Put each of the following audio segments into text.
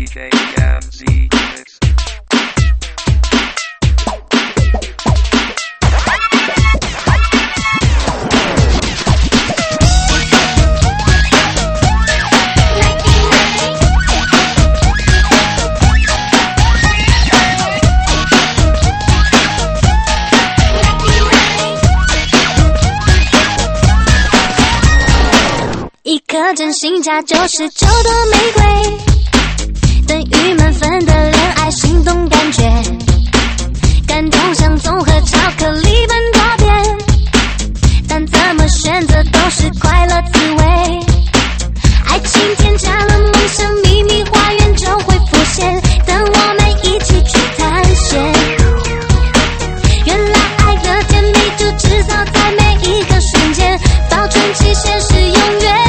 真心价99朵玫瑰，等于满分的恋爱心动感觉，感动像综合巧克力般多变，但怎么选择都是快乐滋味。爱情添加了梦想，秘密花园就会浮现，等我们一起去探险。原来爱的甜美就制造在每一个瞬间，保存期限是永远。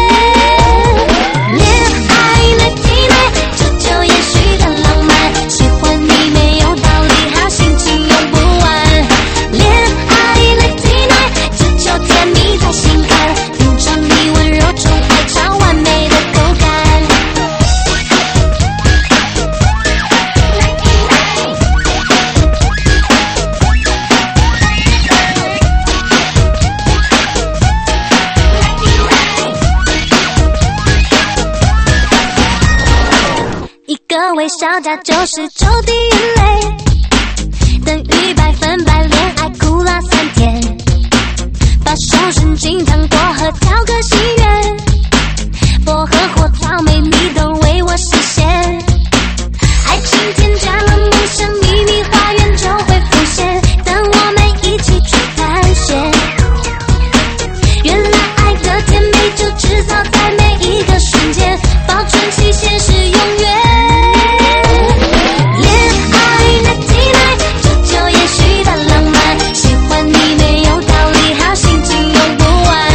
微笑加99滴眼泪，等于100%恋爱哭了3天，把手伸进糖果盒挑个心愿，薄荷或草莓蜜都为我实现。爱情添加了梦想，秘密花园就会浮现，等我们一起去探险。原来爱的甜美就制造在每一个瞬间，保存期限是永远。喜欢你没有道理，好心情用不完。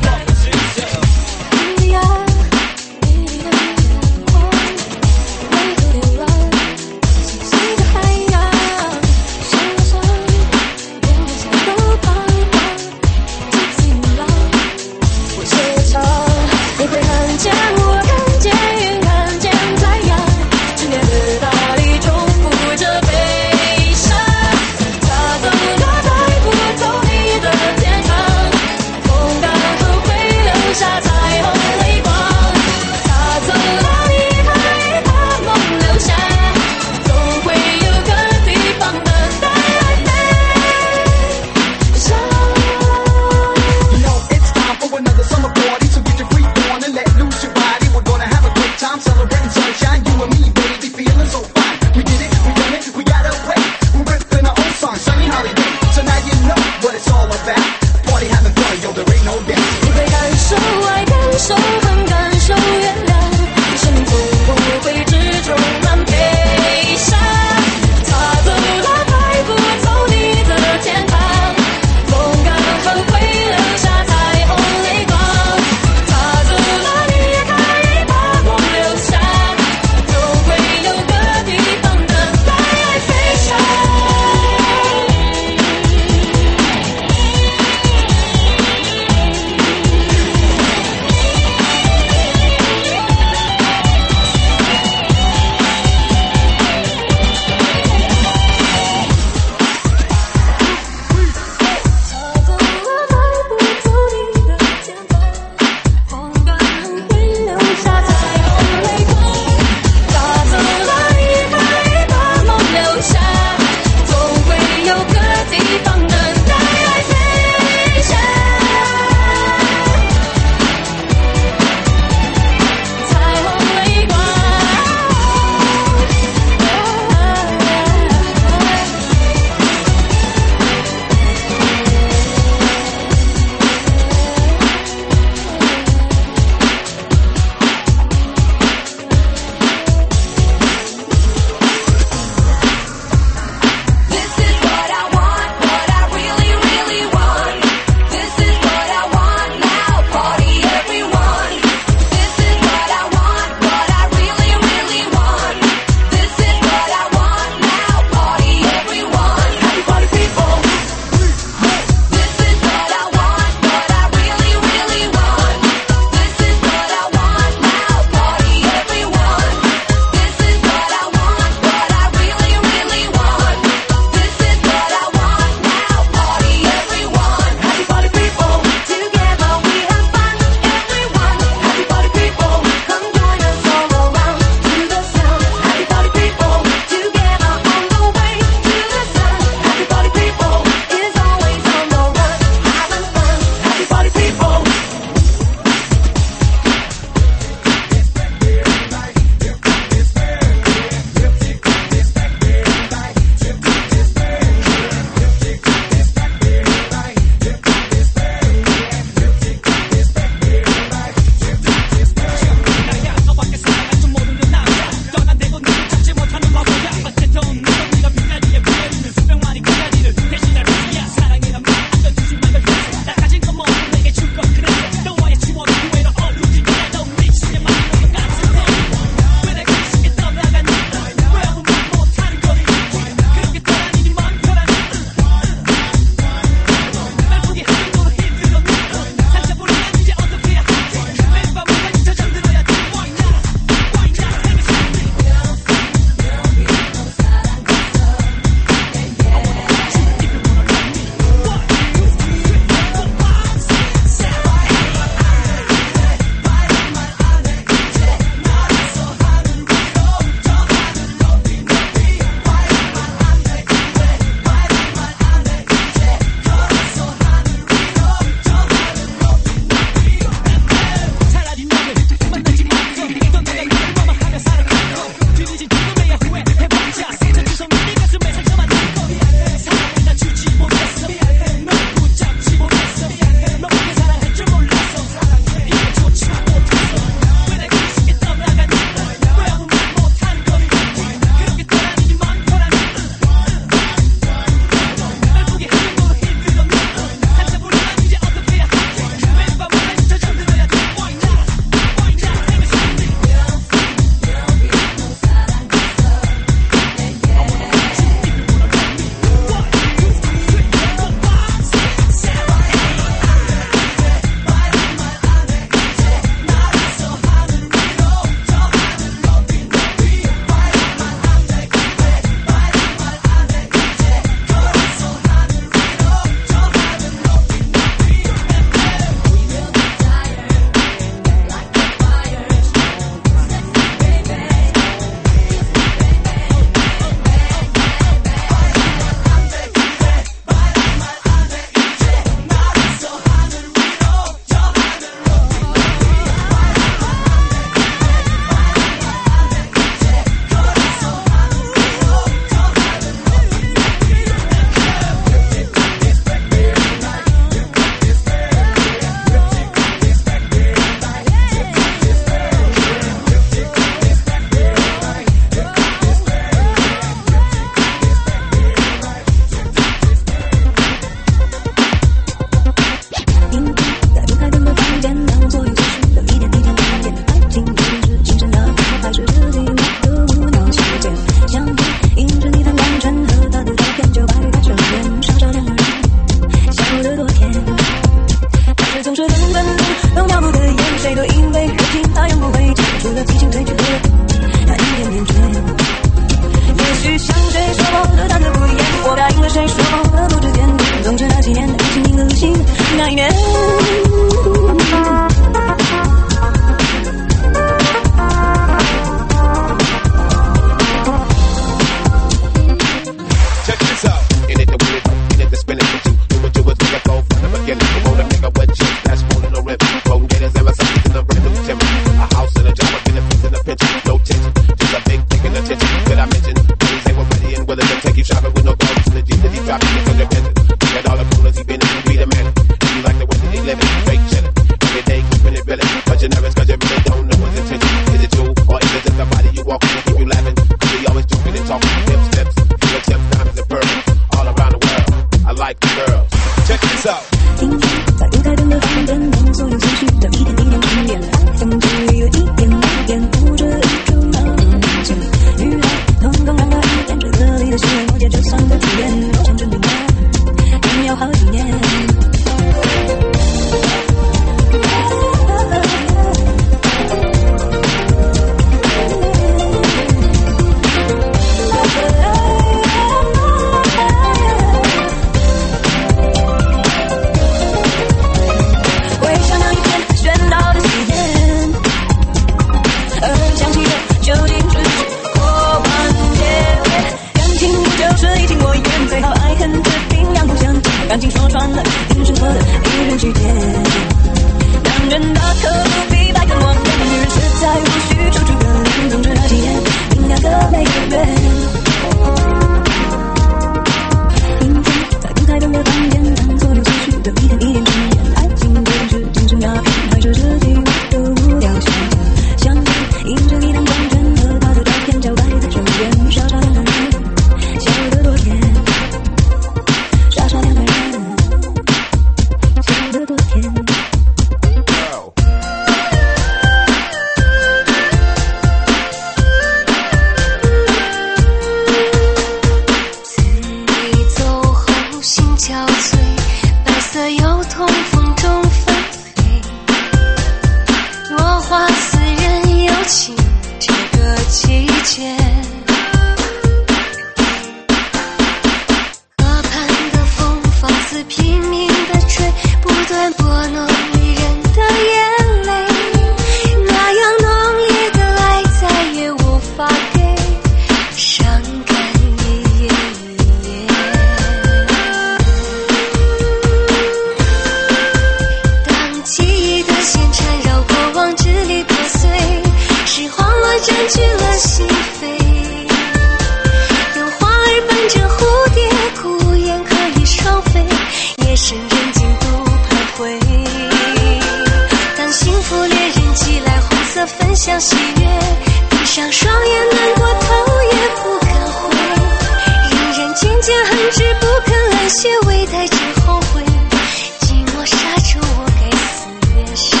享喜悦，闭上双眼难过头也不敢回，人人渐渐恨之不肯来些，未带着后悔，寂寞杀出我该死别谁。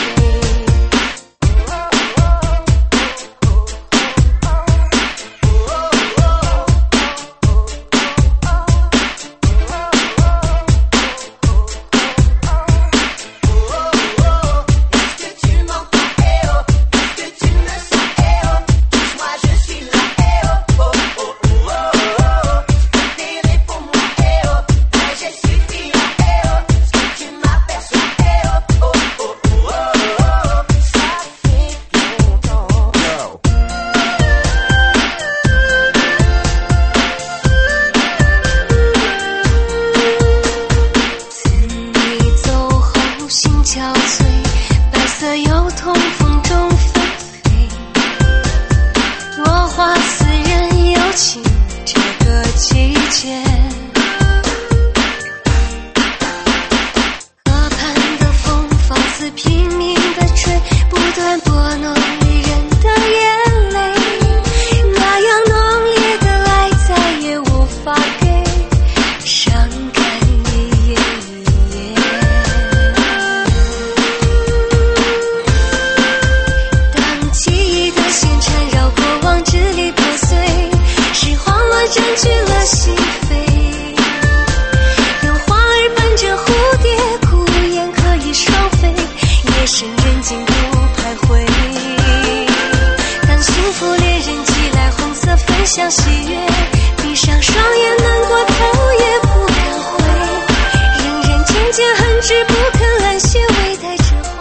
享喜悦，闭上双眼难过头也不敢回，人人渐渐恨之不肯来些，未带着后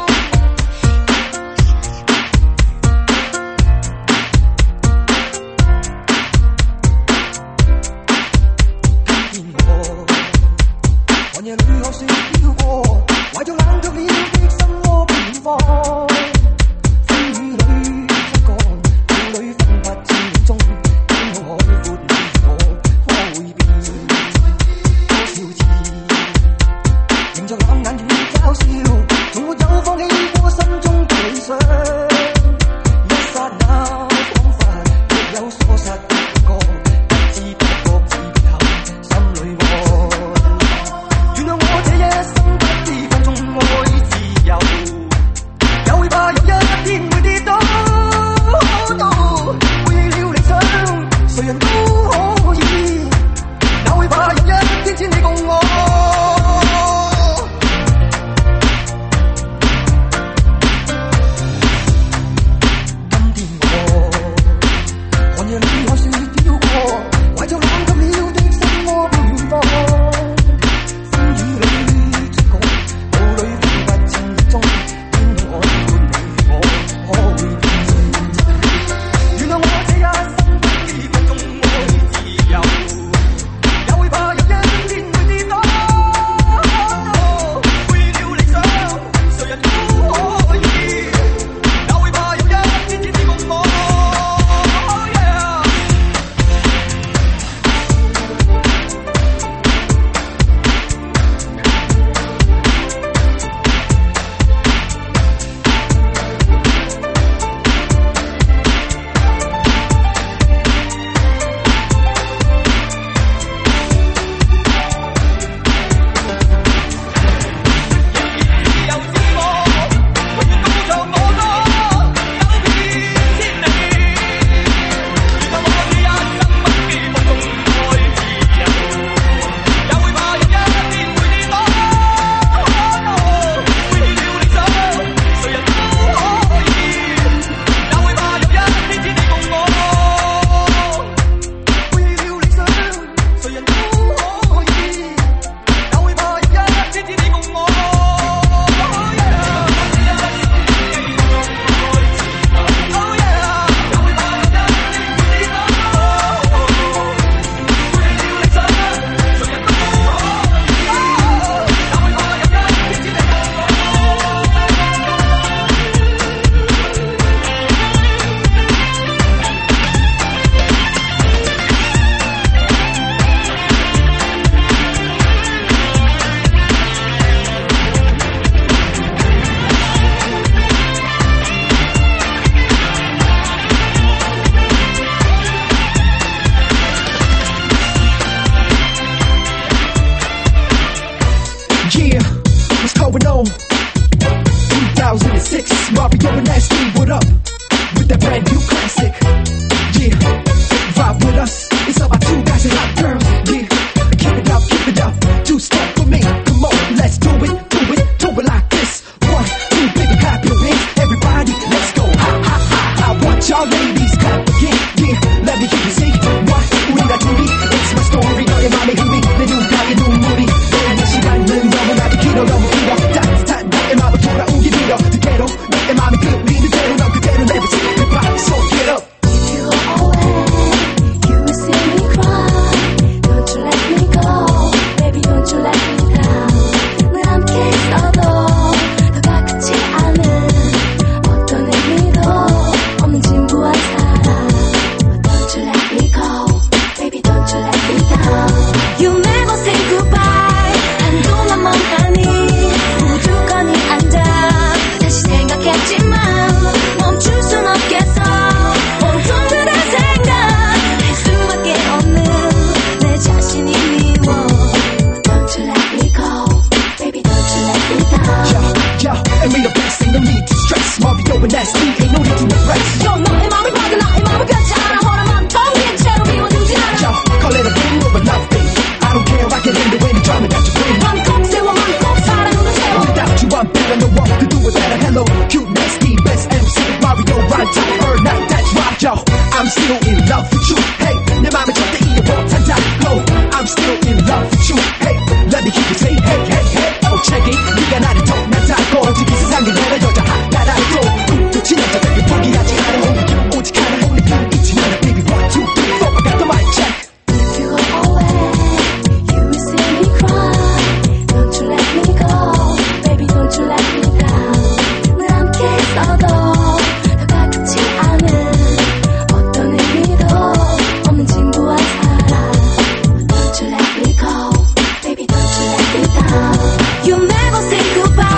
寒夜里看雪飄過，懷着冷卻了的心窩變放，風雨裏不乾，霧裏分不清中天空海闊。 in love with you. Hey, 내 맘에 절대 이해 못한다고. I'm still in love with you. Hey, let me hear you say hey, hey, hey. Oh, check it. 네가 나를 덕난다고. 지금 세상에 내가 여자 하나라도. 끝이 남자들이 포기하지 않은 honey. 오직 하나 honey. 잊지 마라, baby. 1, 2, 3, 4. I got the mic check. If you go away, you will see me cry. Don't you let me go, baby. Don't you let me down. 늘 함께 있어도 더 가깝지 않은 어떤 의미도 없는 진부한 사랑. Don't you let me go, baby. Don't you let me down. You never say goodbye.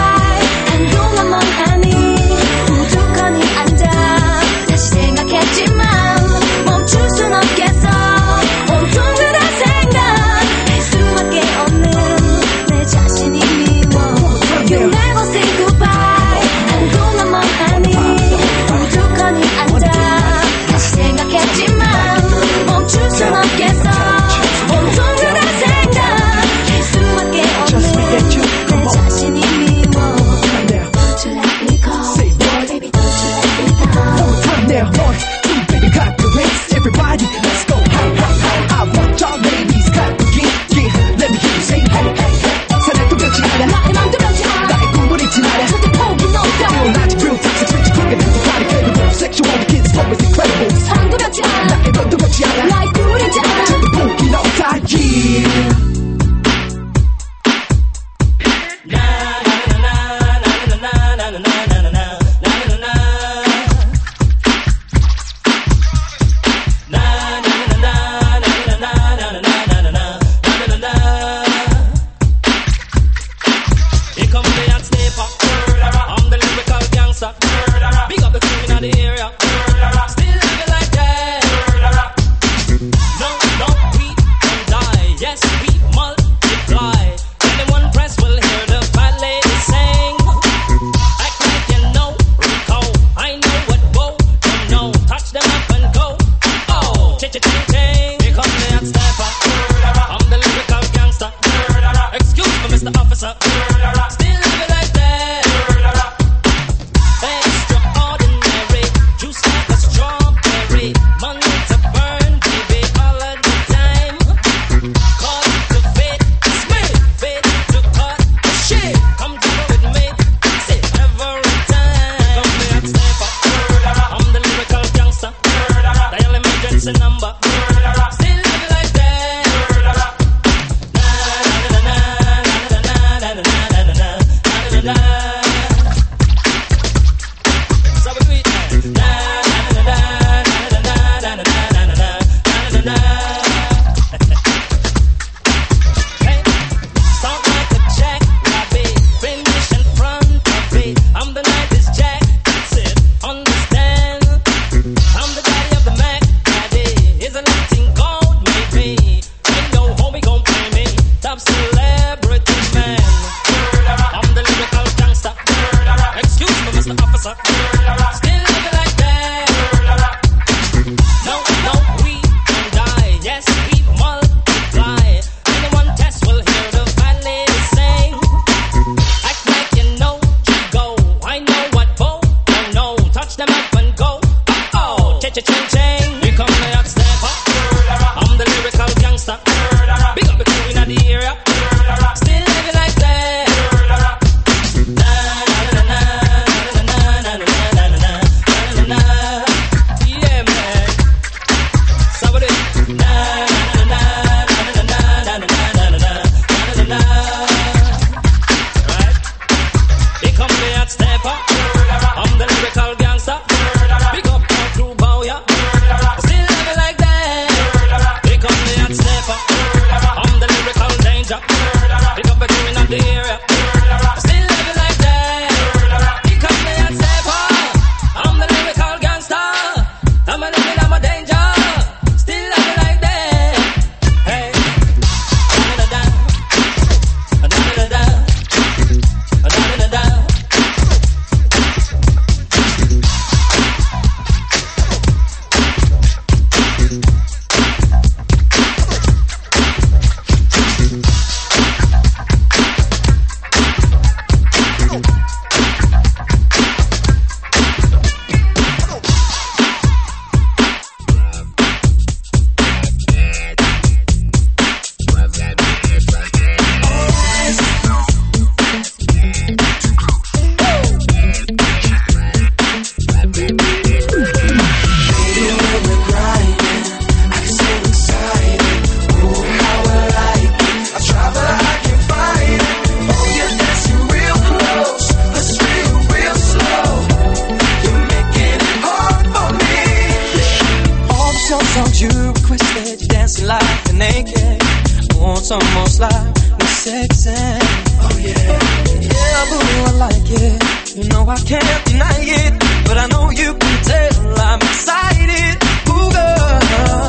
your songs you requested. You dancing like a naked. Want some more slide with sex and oh yeah. Yeah, boo, I like it. You know I can't deny it, but I know you can tell I'm excited. Ooh, girl.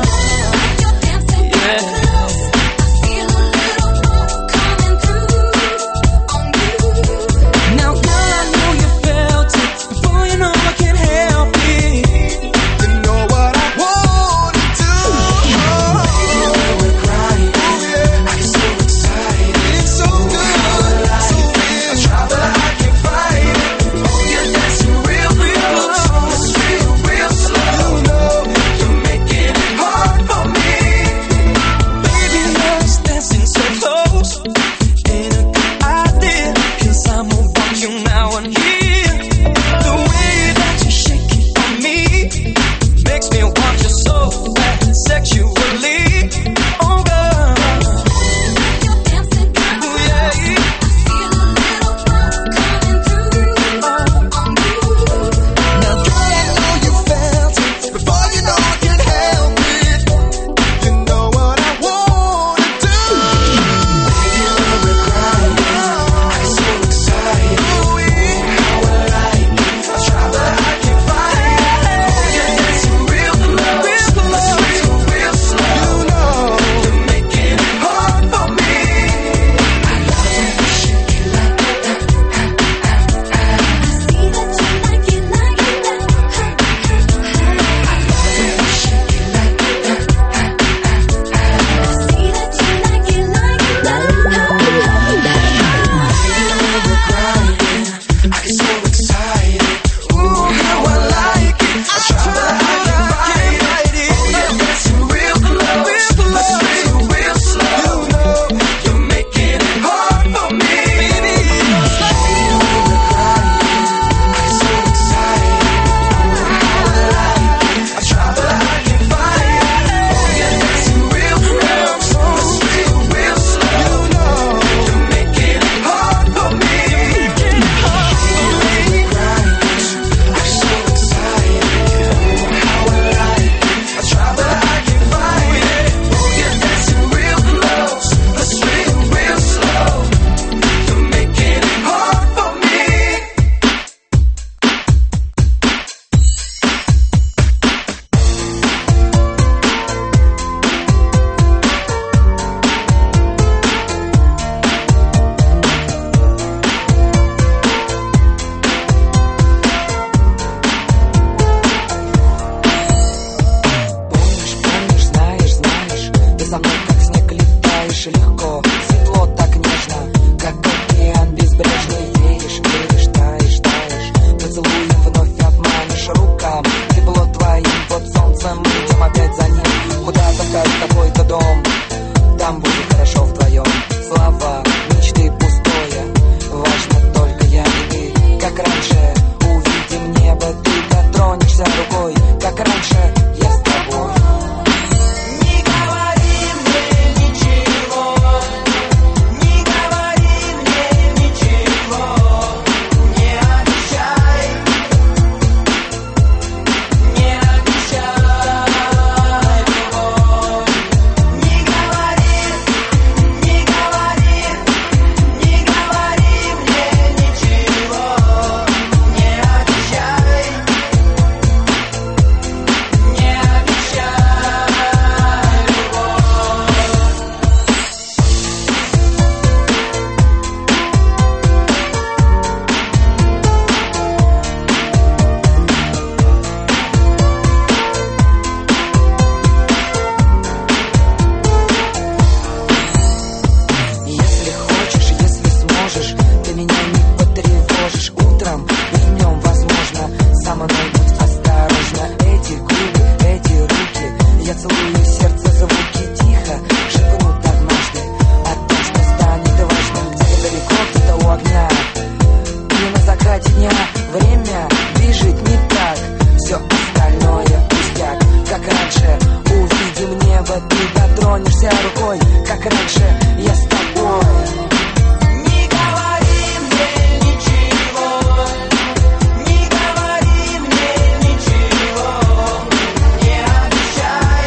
Yeah. Не говори мне ничего, не обещай.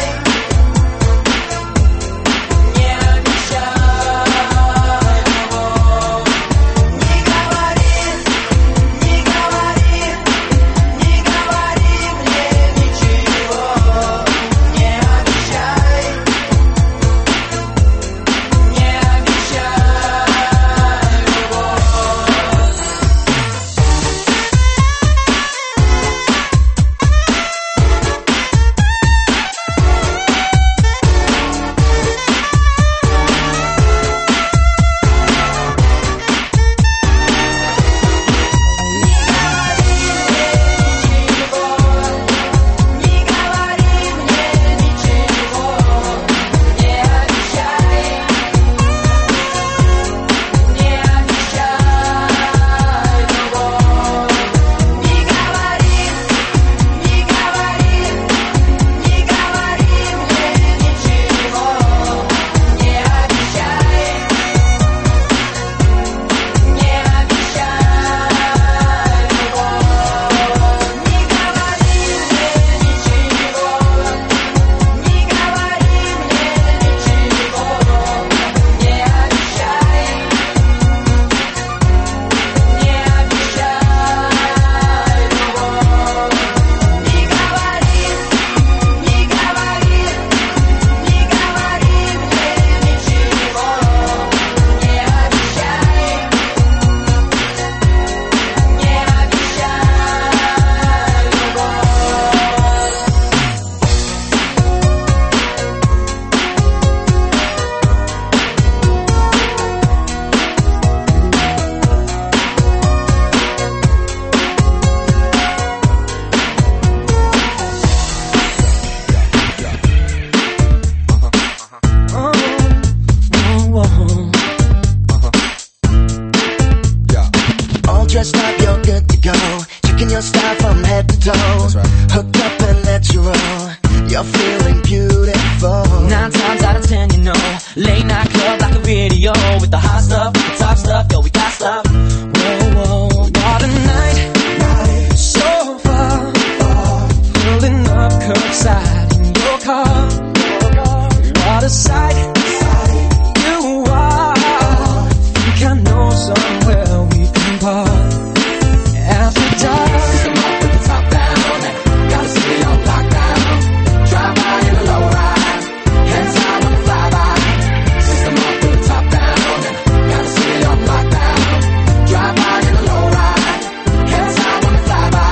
beautiful. 9 times out of 10, you know, late night club like a video with the hot stuff, with the top stuff, yo, we got stuff. Whoa, whoa, what a night, so far, pulling up curbside in your car. What a sight, you are. Think I know somewhere we can park. After dark, come up with the top down and got the city on lockdown. Drive by in a low ride, hands high when the fly by. System up with the top down and got the city on lockdown. Drive by in a low ride, hands high when the fly by.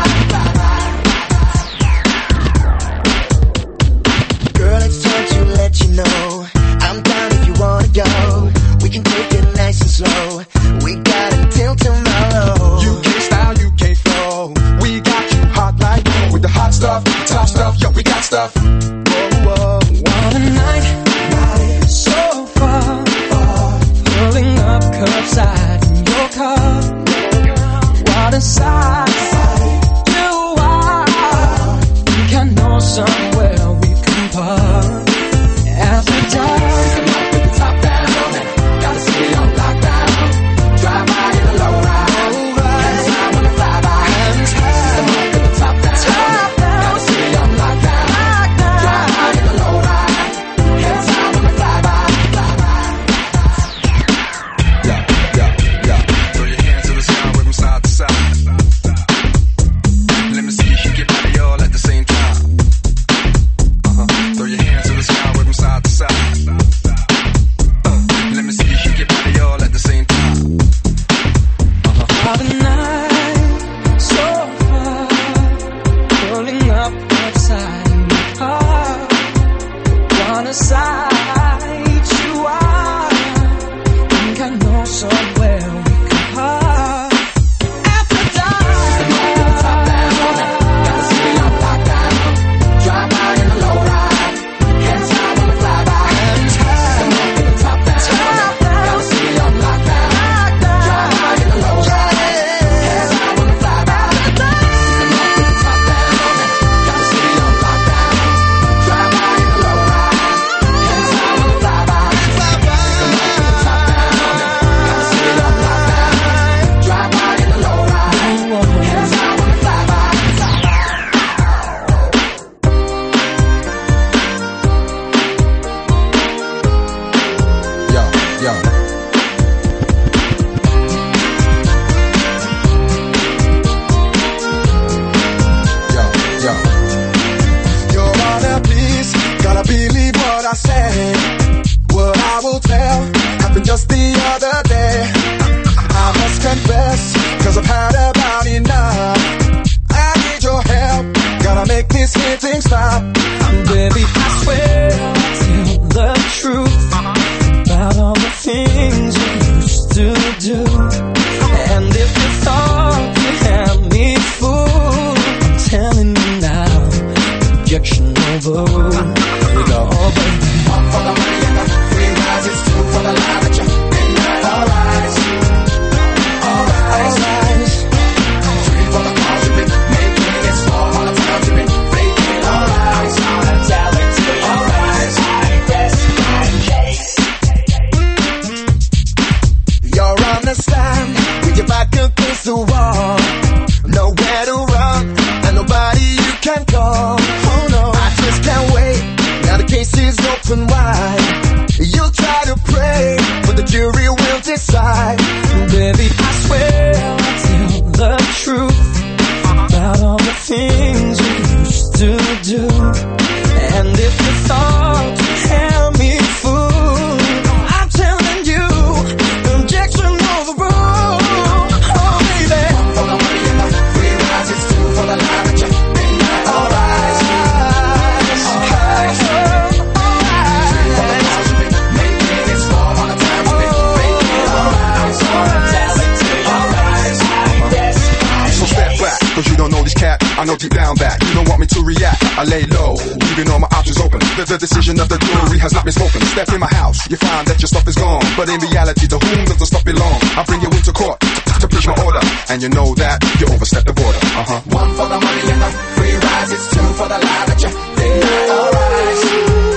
Girl, it's time to let you know I'm down if you wanna go. We can take it nice and slow. We got until tomorrow. You can't style, you can't flow. We got you hot like with the hot stuff, top stuff, yo, we got stuff. Whoa, whoa. What a night, so far, pulling up curbside in your car. What a sight, you are. Think I know somewhere we can park. After dark, come up with the top down and got the city on lockdown. Drive by in a low ride, hands high when the fly by. Come up with the top down, got the city on lockdown. Drive by in a low ride, hands high when the fly by. Yeah. Throw your hands to the sky, wave them side to side. Let me see you shake your body all at the same time. Throw your hands to the sky, wave them side to side. Let me see you shake your body all at the same time. What a night, so far, pulling up outside in my car. What a sight you are. Think I know somewhere we can park. After dark, come up with the top down and got the city on lockdown. Drive by in a low ride, hands high when the fly by. Come up with the top down and got the city on lockdown. Drive by in a low ride, hands high when the fly by. Come up with the top down and got the city on lockdown. Drive by in a low ride, hands high when the fly by. Come up with the top down and got the city on lockdown. Drive by in a low ride, hands high when the fly by. Yo. Your Honor, please, gotta believe what I say. What I will tell happened just the other day. I must confess, 'cause I've had about enough. I need your help, gotta make this hitting stop. Baby, I swear I'll tell the truth about all the things you used to do. And if you thought you had me fooled, I'm telling you now, rejection over. Go over. One for the money and the free rides, it's two for the lie that you've been right. Alright. Three for the calls you've been making, it's four all the times you've been faking. Alright. Tell it to you. Alright. You're on the stand with your back against the wall. Nowhere to run and nobody you can call. Oh no, I just can't wait. Now the case is open wide. You'll try to pray, but the jury will decide. Baby, I swear I'll tell the truth about all the things you used to do. And if you thought you had me fooled, I'm telling you, objection overruled. Oh baby, One for the money and the free rides, it's two for the lie that you've been right. Alright. Three for the calls you've been making, it's four all the times you've been faking. Alright. Tell it to you. Alright. So step back, 'cause you don't know this cat. I know deep down that you don't want me to react. I lay low, leaving all my options open. The decision of the jury has not been spoken. Step in my house, you find that your stuff is gone. But in reality, to whom does the stuff belong? I bring you into court to preach my order, and you know that you overstep the border. One for the money and the free rides, it's two for the lie that you think. Alright.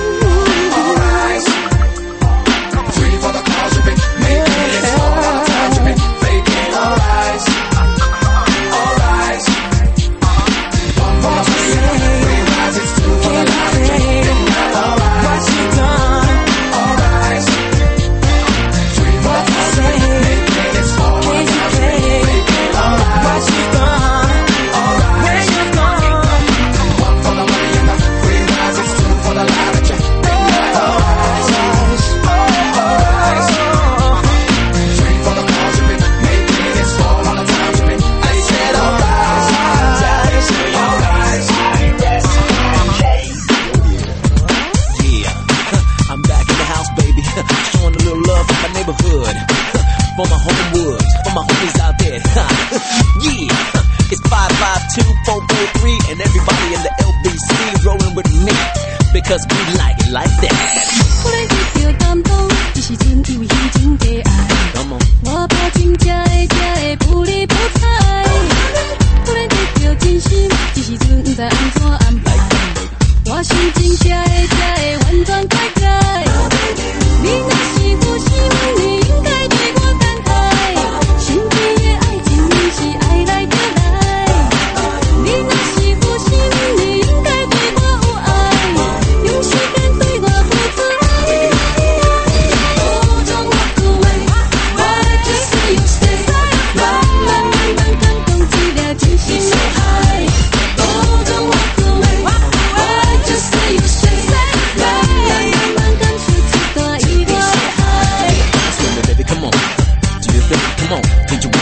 for my homewoods, for my homies out there. Yeah, it's 552-443, and everybody in the LBC rolling with me because we like it like that. 忽然觉到感动，这时阵以为已经被爱。 Come on， 我抱紧这的不离不睬。忽然觉到真心，这时阵不知安怎安排。我心情这的完全改改。你若是负心，你应该对我感慨。心底的爱情，你是爱来就来。你若是负心，你应该对我有爱，用时间对我付出。Oh, don't walk away, I just say you stay. 慢慢感动起了真心的爱。Oh, don't walk away, I just say you stay. 慢慢感受这段意外爱。 Baby, come on, do you think? Come on, don't you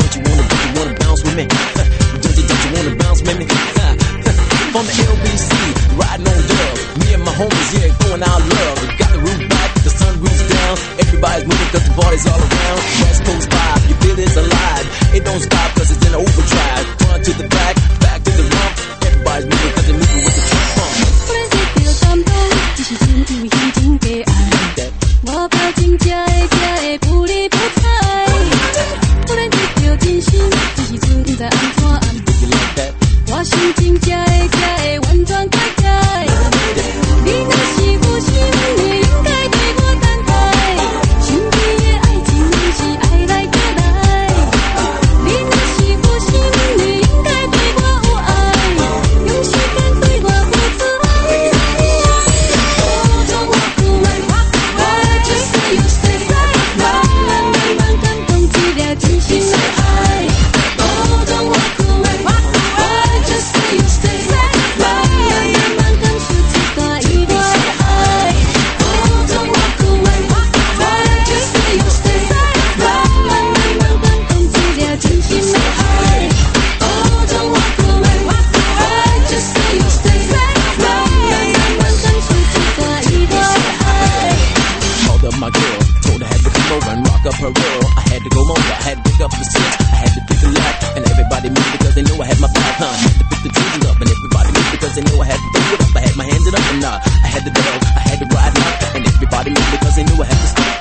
wanna bounce with me? Don't you wanna bounce with me? From the LBC, riding on dub. Me and my homies, yeah, going out love. We got the roof back, the sunroof's down. Everybody's moving cause the party's all around. West Coast vibe, you feel it's alive. It don't stop cause it's in overdrive. Front to the back, back to the rump. Everybody's moving cause they're moving with the trunk. 忽然觉到感动，这时阵以为已经被爱。我抱紧这的不离不睬。忽然觉到真心，这时阵不知安怎安排。 You like that? 我心情这的完全改改。你若是负心，你应该对我感慨。心底的爱情，你是爱来就来。你若是负心，你应该对我有爱，用时间对我付出。Oh, don't walk away, I just say you stay. 慢慢感动起了真心的爱。Oh, don't walk away, I just say you stay. 慢慢感受这段意外爱。Oh, don't walk away, I just say you stay. 慢慢感动起了真心的爱。Oh, don't walk away, I just say you stay. 慢慢感受这段意外爱。 Called up my girl, told her I had to come over and rock up her world. I had to go over, I had to pick up the six, I had to pick a lap, and everybody moved because they knew I had my back, huh? Had to pick the trees up, and everybody moved because they knew I had to throw it up. I had my hands up and I had to dance, I had to ride out, and everybody moved because they knew I had to stop.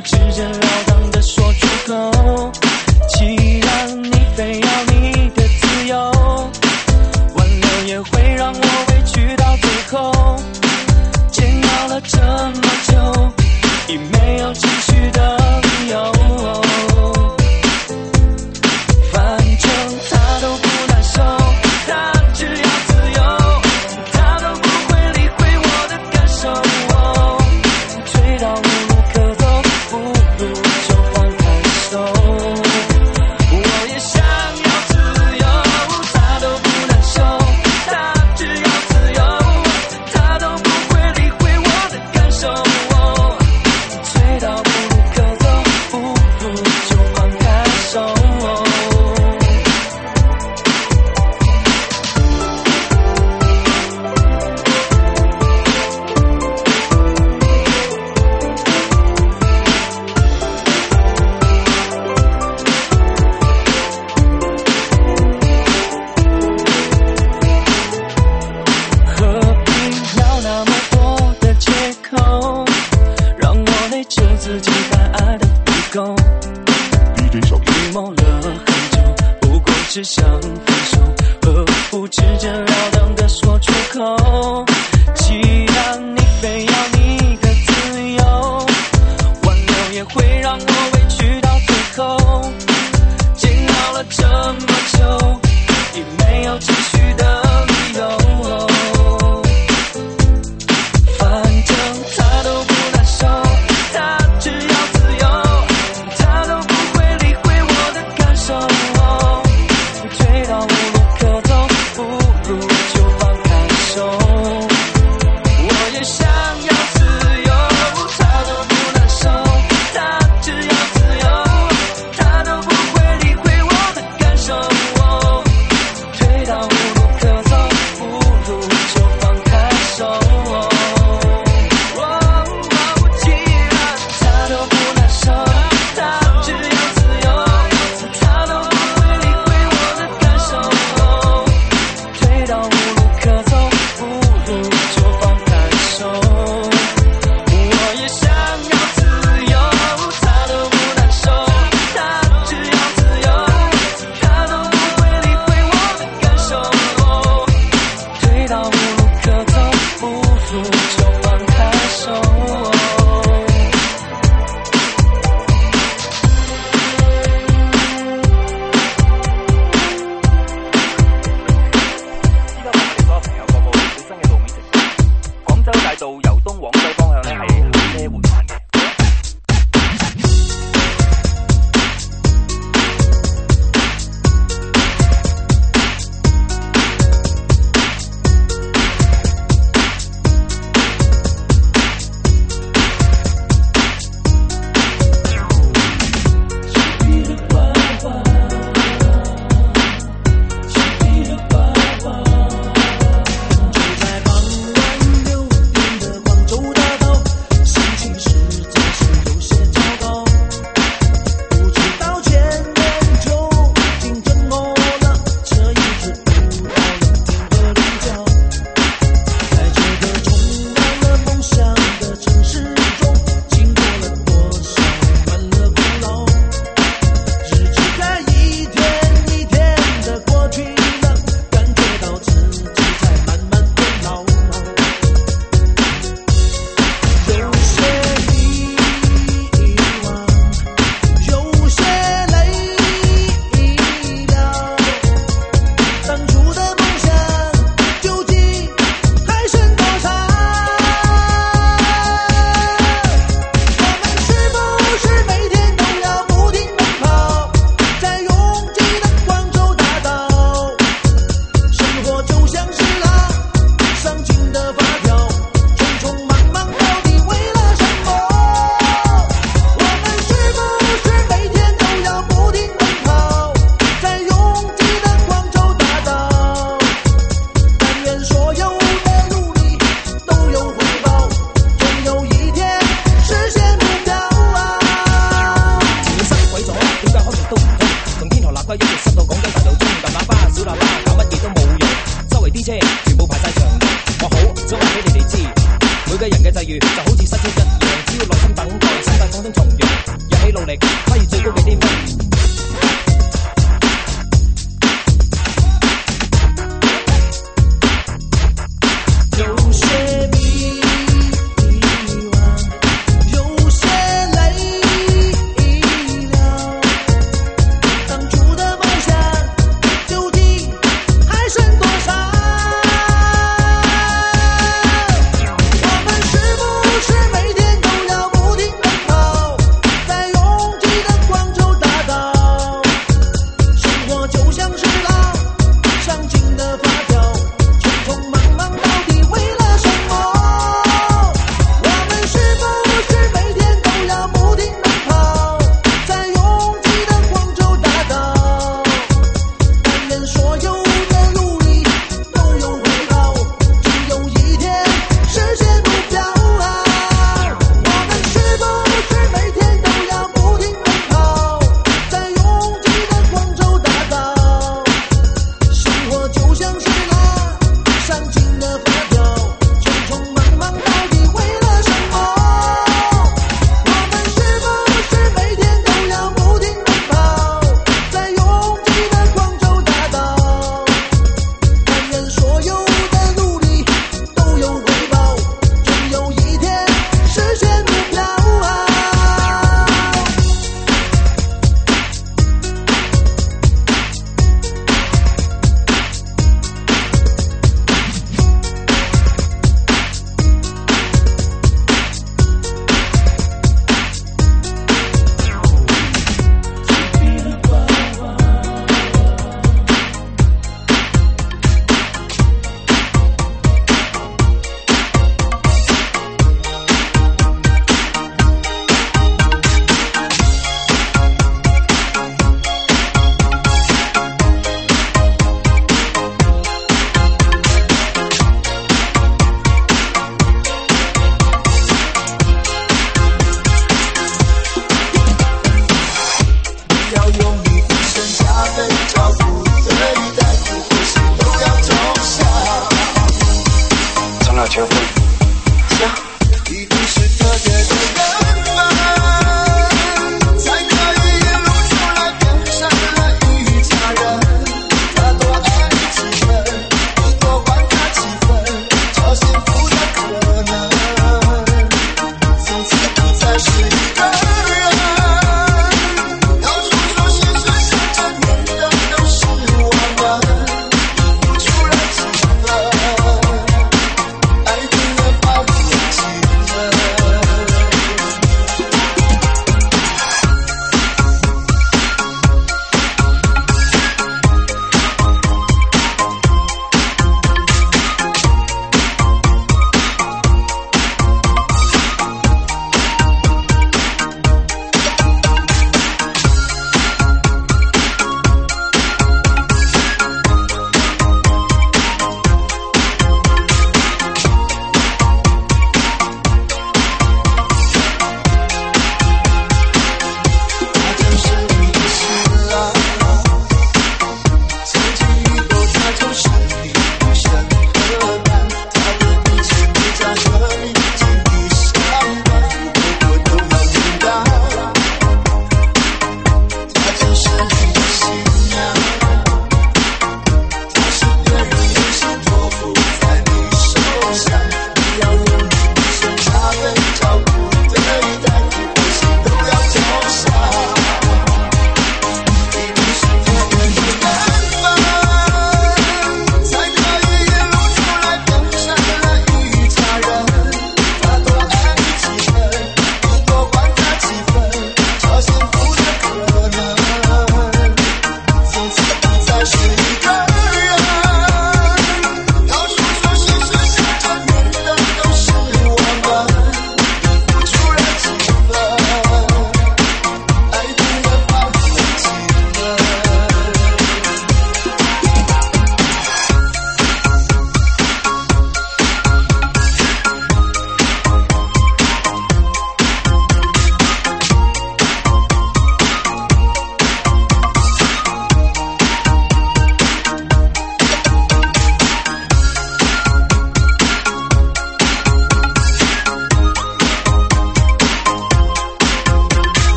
直截了当的说出口。既然你非要你的自由，挽留也会让我委屈到最后。煎熬了这么久，已没有继续的理由。反正他都不难受，他只要自由，他都不会理会我的感受。追到无路可走，不如就放开手。我也想要自由，他都不难受，他只要自由，他都不会理会我的感受。追到无路可走，不如就放开手。何必要那么多的借口，让我内疚自己犯爱的不够。预谋了很久，不过只想分手，何不直截了当的说出口？既然你非要你的自由，挽留也会让我委屈到最后。煎熬了这么久，已没有继续的理由。反正他都不难受，他只要自由，他都不会理会我的感受。追到无路可走，不如就放开手。我也想要自由，他都不难受，他只要自由，他都不会理会我的感受。 力，可以最高嘅巔峰。有些迷惘，有些泪了，当初的梦想究竟还剩多少？我们是不是每天都要不停奔跑，在拥挤的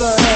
分。